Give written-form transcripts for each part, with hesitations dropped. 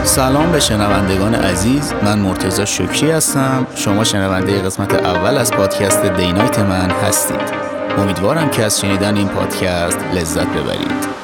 سلام به شنوندگان عزیز، من مرتضی شکری هستم. شما شنونده قسمت اول از پادکست دینایت من هستید. امیدوارم که از شنیدن این پادکست لذت ببرید.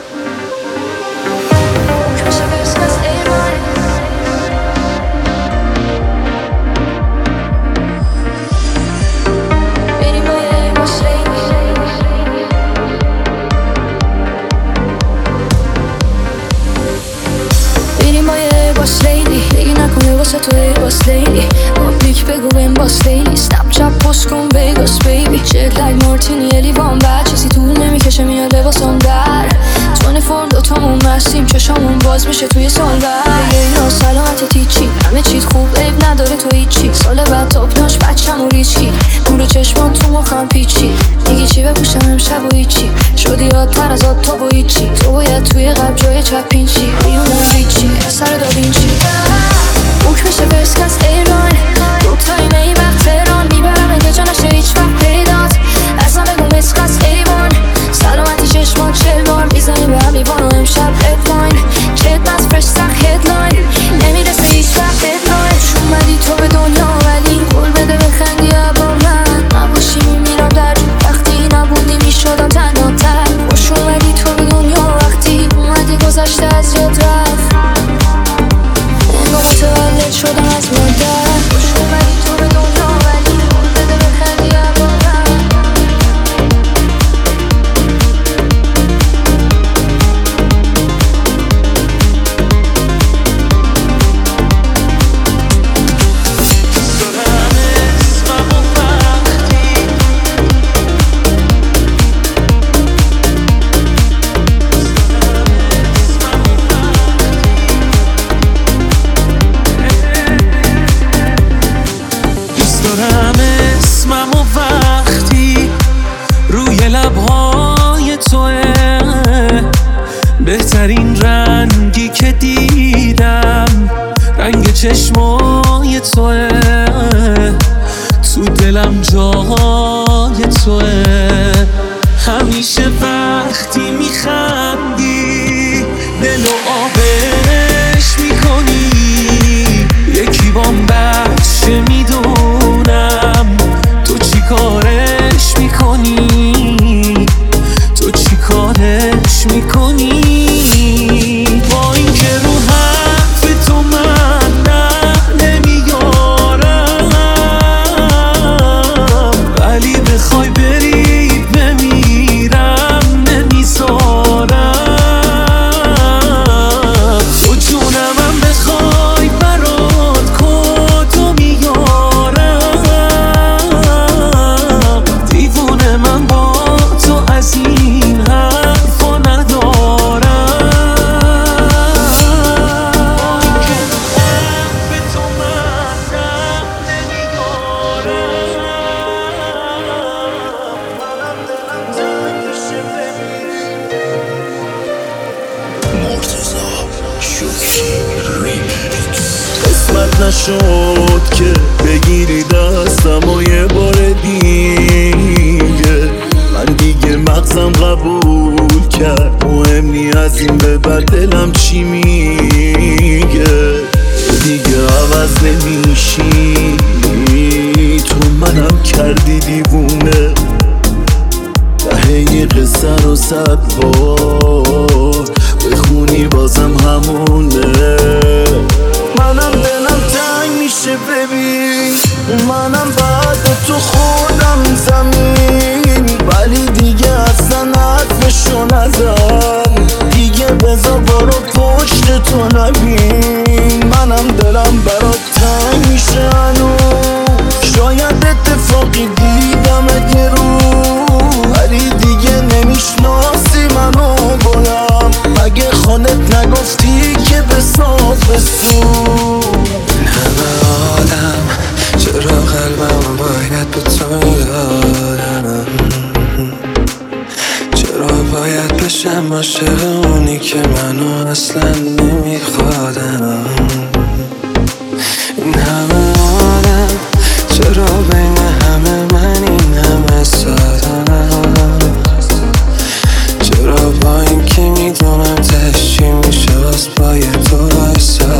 تو ای باس لیلی پابلیک بگو بهم باس لیلی سنپ چپ پست کن ویگاس بیبی جت لگ مارتینی لیوان بعد چیزی طول نمیکشه میاد لباسم در تون فرم دوتامون مستیم چشامون باز میشه توی سال بعد اینا سلامت تیچی همه چیت خوب عیب نداره تو هیچی سال بعد تاپناش بچم و ریچی نور چشمان تو مخم پیچی میگی چی بپوشم امشب و هیچی شدی یادتر از آد تا با هیچی تو باید توی قلب جای چپین چی بیونم ریچی سر داوینچی بوک میشه برسک از ایران دو تایم ای وقت تهران میبرم اگه جا نشه هیچ وقت پیدات ازم بگو مسک از ایوان سلامتی چشمان 40 بار میزنیم به هم لیوان و امشب ادلاین چت از فرش سخت هدلاین نمیرسه هیچ وقت ددلاین شومدی تو به دنیا ولی قول بده بخندی با من نباشی میمیرم در وقتی نبودی میشدم تنها تر خوش اومدی تو به دنیا وقتی اومدی گذشته از یاد رفت متولد شدم از مادر خوش اومدی تو به دنیا ولی قول بده بخندی با من بهترین رنگی که دیدم رنگ چشمای توه تو دلم جای توه همیشه وقتی میخندی دلو آبش میکنی یکی بام بچه میدونم تو چی کارش میکنی تو چی کارش میکنی با این که رو حرف تو من نمیارم ولی بخوای بری بمیرم نمیذارم تو جونمم بخوای برات کدو میارم دیوونه من با تو از این حرفا ندارم قسمت نشد که بگیری دستم و یه بار دیگه من دیگه مغزم قبول کرد مهم نی از این به بعد دلم چی میگه دیگه عوض نمیشی تو منم کردی دیوونه دهه قصه رو 100 بار بخونی بازم همونه منم دلم تنگ میشه ببین منم بعد تو خوردم زمین ولی دیگه اصلا حرفشو نزن دیگه بذار بارو پشت تو نبین منم دلم برات تنگ میشه هنوز شاید اتفاقی دیدمت یه روز ولی دیگه نمیشناسی منو گلم اگه خودت نگفتی که بساز بسون همه عالم چرا قلبم باید به تو یادم چرا باید بشم عاشق اونی که منو اصلا نمیخوادم این همه عالم چرا بین همه من این همه سادم چرا با این که میدونم تش چی میشه باز پای تو وایسادم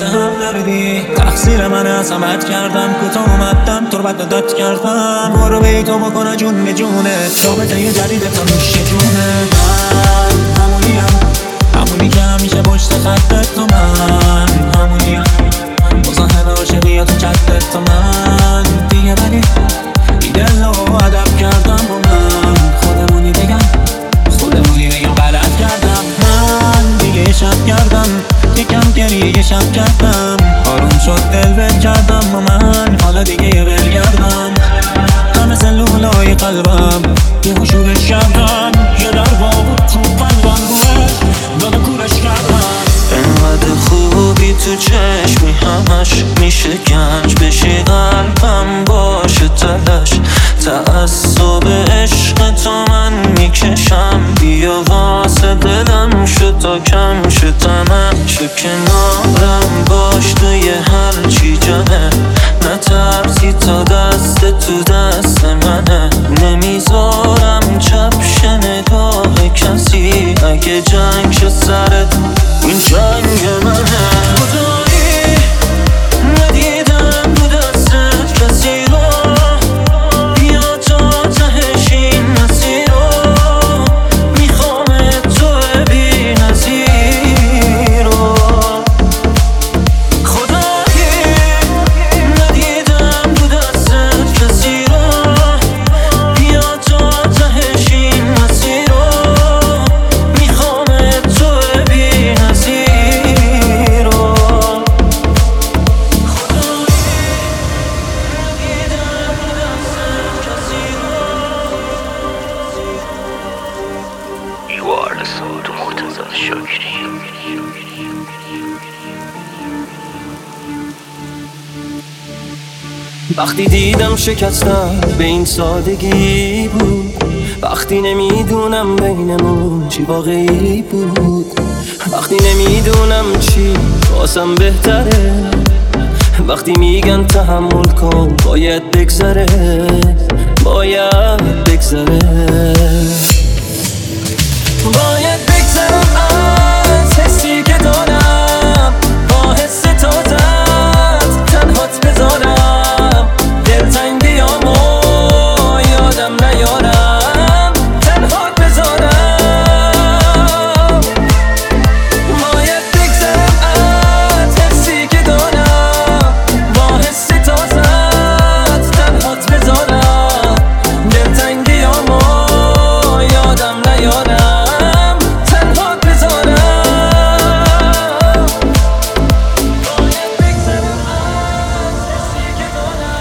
واسه هم دردی. تقصیر من هستم بد کردم کوتاه اومدم تو رو بد داد کردم. برو به تو بکنه جون به جونه رابطه یه جدیدت هم میشه جونه. من همونی که همیشه پشت خطت تو من همونیم مزاحم عاشقیات و چتت تو من دیگه ولی دل رو ادب کردم با من خودمونی بگم غلط کردم. من دیگه شب کردم یکم گریه شب کردم آروم شد دل ول کردم با من حالا دیگه یه ول کردم همه سلولای قلبم یه شورش کردم یه در بابو تو قلبم روش داده کورش کردم. انقدر خوبی تو چشمی همش میشه گنج بشی قلبم باشه تلش تعصب عشق تو من میکشم بیا واسه دلم شد تا کم شد تمش کنارم باش توی هر چی جمعه نترسی تا دست تو دست منه نمیذارم چپش نگاه کسی اگه جنگ شد سرت این جنگ منه. خدایی ندیدم تو دستت کسی رو بیا تا تهش این مسیر رو میخوام تو بی نظیر رو. خدایی ندیدم تو دستت کسی رو بیا تا تهش این مسیر رو میخوام تو بی نظیر رو. You are the soul to مرتضی شکری. وقتی دیدم شکستم به این سادگی بود وقتی نمیدونم بینمون چی واقعی بود وقتی نمیدونم چی واسم بهتره وقتی میگن تحمل کن باید بگذره باید بگذره باید بگذرم از حسی که دارم با حس تازت تنهات بذارم دلتنگ بیام و یادم نیارم تنهات بذارم باید بگذرم از حسی که دارم با حس تازت تنهات بذارم دلتنگ بیام و یادم نیارم تنهات بذارم باید بگذرم از حسی که دارم.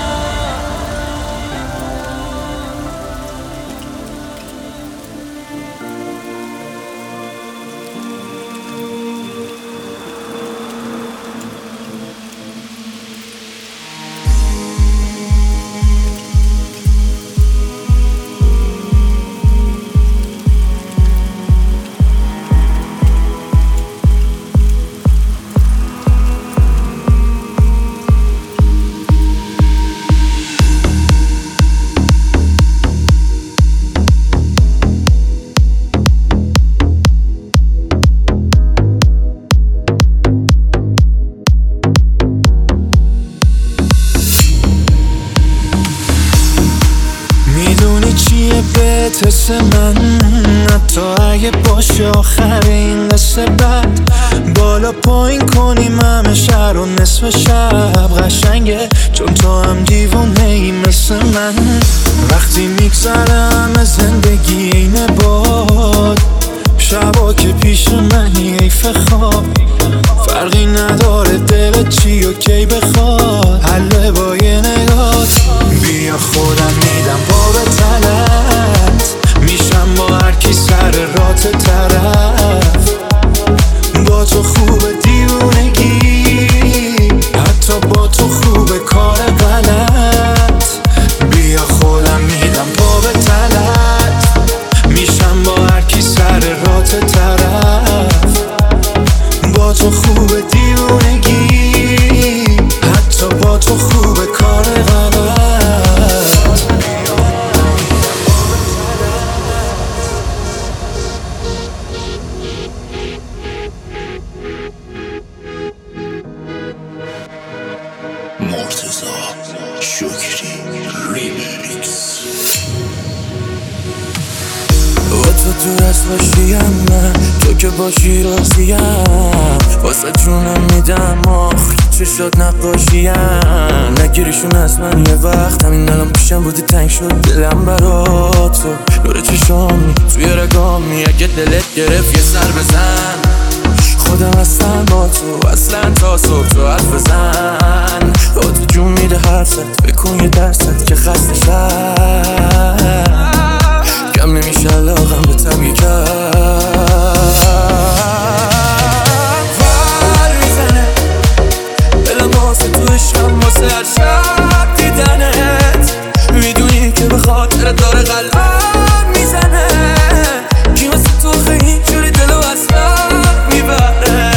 میدونی چیه بهت حس من حتی اگه باشه آخر این قصه بد بالا پایین کنیم همه شهر و نصف شب قشنگه چون تو هم دیوونه ای مثل من وقتی میگذره همه زندگی اینه باد شبا که پیش منی حیف خواب فرقی نداره دلت چی و کی بخواد حله با یه نگات بیا خودم میدم پا به تنت میشم با هر کی سر رات طرف با تو خوبه دیوونگی حتی با تو خوبه کار غلط بیا خودم میدم پا به تنت میشم با هر کی سر رات طرف با تو خوبه دیوونگی حتی با تو خوبه شکری ریمیکس. با تو دور از باشیم من، تو که باشی راضیم، واسه جونم میدم آخ چه شد نقاشیم. نگیریشون از من یه وقت، همین الان پیشم بودی تنگ شد دلم برا تو. نور چشامی توی رگامی، اگه دلت گرفت یه سر بزن. خودم هستم با تو اصلا تا صبح تو حرف بزن. با تو جون میده حرفت، بکن یه درست که خسته شد. کم نمیشه علاقم به طبیعی کرد. ور میزنه دلم واسه تو عشقم، واسه هر شب دیدنت. میدونی که به خاطر داره قلبم میزنه. کی واسه تو خیلی جوری دلو اصلا میبره.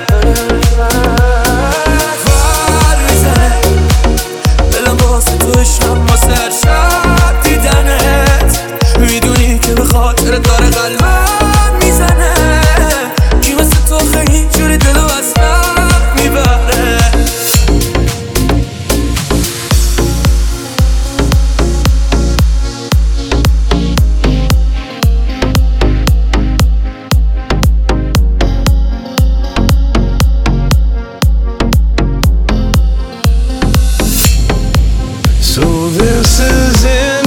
ور میزنه دلم واسه تو عشقم، واسه هر شب دیدنت. میدونی که به خاطر داره قلبم میزنه. کی واسه تو خیلی جوری دلو اصلا میبره. So this is it,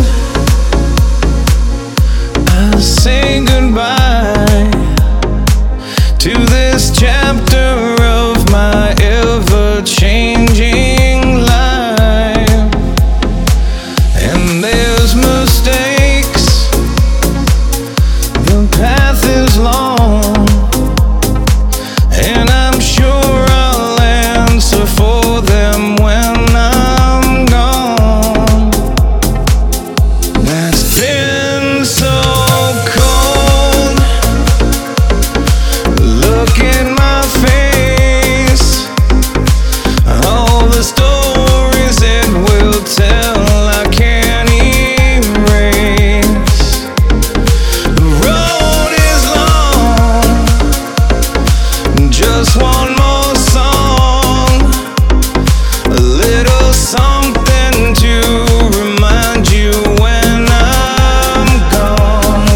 I say goodbye to this chapter of my ever-changing life. And there's mistakes, the path is long, and I'm sure I'll answer for them when I'm gone. That's been so cold. Look in my face, all the stories it will tell I can't erase. The road is long, just one more song, a little something to remind you when I'm gone.